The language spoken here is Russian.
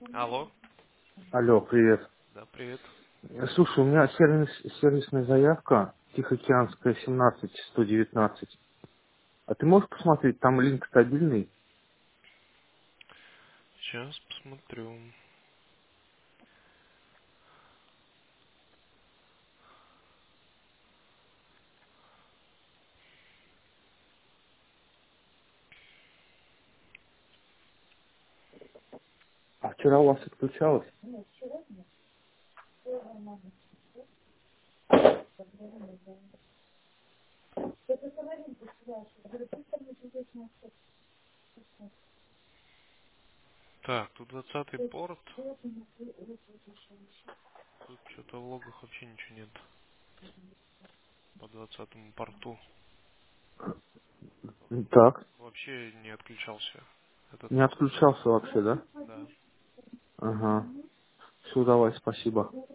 Алло. Алло, привет. Да, привет. Слушай, у меня сервисная заявка Тихоокеанская 17-119. А ты можешь посмотреть, там линк стабильный? Сейчас посмотрю. А вчера у вас отключалось? Так, тут 20-й порт. Тут что-то в логах вообще ничего нет. По 20-му порту. Так, Вообще не отключался этот не порт. отключался вообще, да? Да. Ага. Все, давай, спасибо.